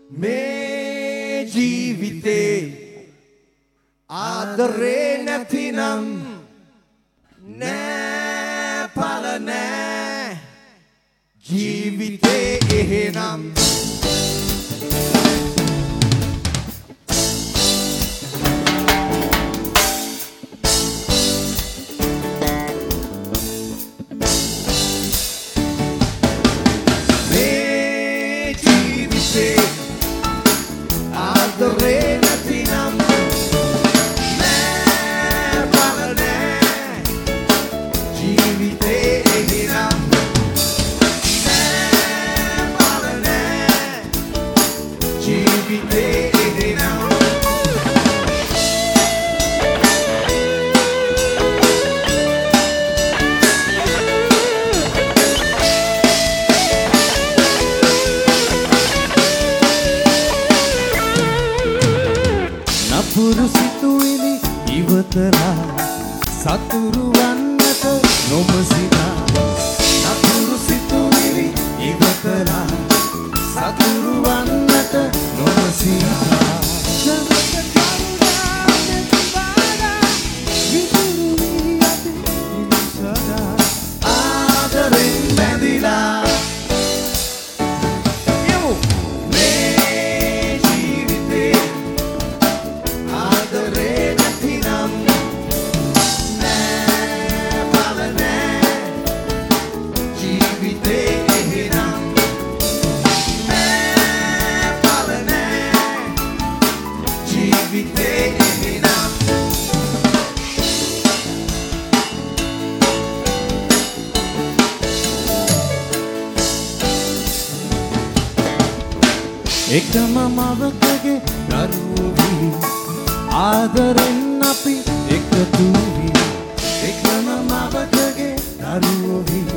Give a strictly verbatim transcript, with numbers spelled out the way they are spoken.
මේ ජීවිතේ ආදරේ නැතිනම් නෑ පල නෑ ජීවිතේ එහෙනම් නපුරු සිතුවිලි ඉවතලා සතුරු වන්නට නොමසිනා නපුරු සිතුවිලි ඉවතලා සතුරු වන්නට නොමසිනා ආදරෙන් බැඳිලා එකම මවකගේ දරුවෝ වී ආදරෙන් අපි එකතු වී එකම මවකගේ දරුවෝ වී